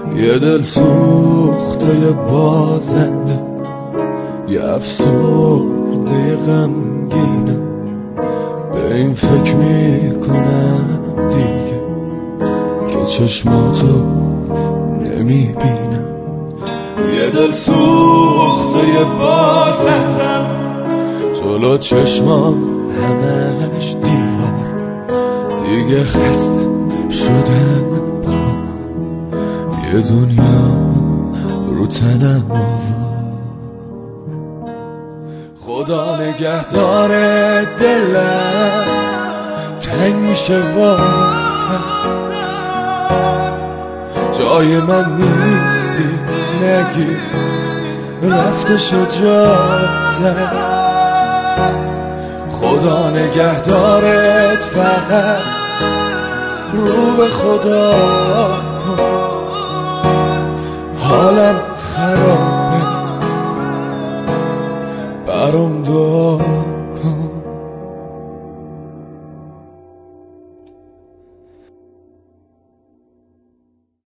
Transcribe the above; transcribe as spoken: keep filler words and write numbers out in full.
یه دل سوخته یه بازنده، یه افسرده غمگینم، به این فکر میکنم دیگه که چشماتو نمیبینم. یه دل سوخته یه بازندم، جلو چشمام همش دیوار، دیگه خسته شدم با یه دنیا رو تنم آور. خدا نگهدار دلم تنگ میشه واسد، جای من نیستی نگی رفته شجاعت. خدا نگهدارت فقط رو به خدا کن، حالم خرابه برام دعا کن.